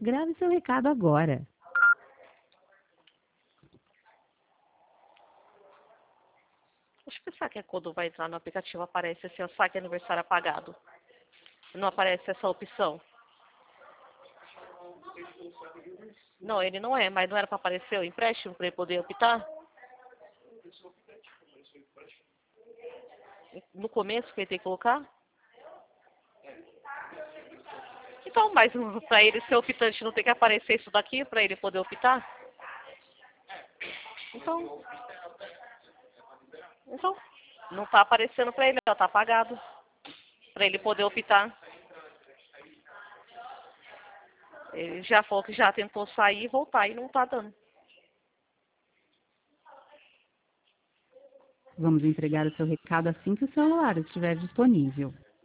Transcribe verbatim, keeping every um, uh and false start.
Grave seu recado agora. Deixa eu pensar que é quando vai entrar no aplicativo aparece assim, ó, saque aniversário apagado. Não aparece essa opção. Não, ele não é, mas não era para aparecer o empréstimo para ele poder optar? No começo que ele tem que colocar? Então, mas para ele ser optante não tem que aparecer isso daqui para ele poder optar? Então, então não está aparecendo para ele, está apagado. Para ele poder optar. Ele já falou que já tentou sair e voltar e não está dando. Vamos entregar o seu recado assim que o celular estiver disponível.